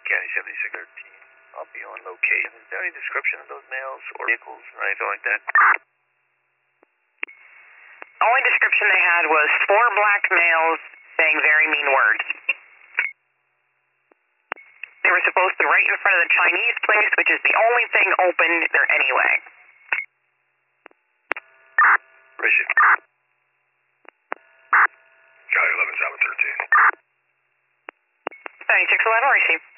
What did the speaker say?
County 7613. I'll be on location. Is there any description of those males or vehicles or anything like that? Only description they had was 4 black males saying very mean words. They were supposed to be right in front of the Chinese place, which is the only thing open there anyway. Appreciate it. County 11713. 9611, receive.